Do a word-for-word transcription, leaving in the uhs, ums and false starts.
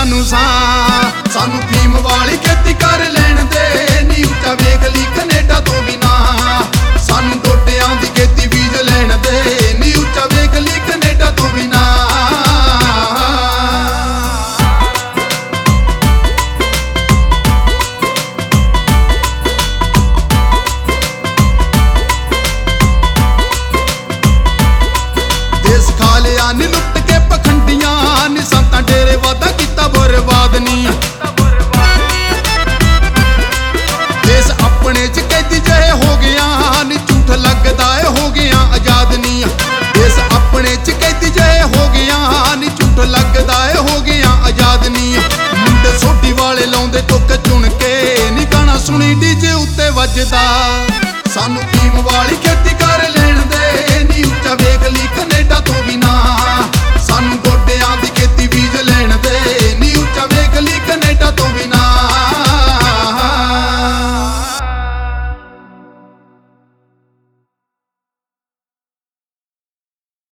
सानू सा सानू फीम वाली खेती कर लैण दे नी उच्चा वेख ली कनेडा तो बिना सानू डोडियां दी खेती बीज लैण दे नी उच्चा वेख ली कनेडा तो बिना देश खा लिया नी लुट के पखंडियां नी संतां डेरे वादा किता बर्बाद नी देश अपने च कैदी जहे हो गया नी झूठ लगदा है हो गया आजाद नी देश अपने च कैदी जहे हो गया नी झूठ लगदा है हो गया आजाद नी मुंडे सोटी वाले लाउंदे टुक चुन के नी गाना सुनी डीजे उत्ते वजदा सानू फीम वाली खेती कर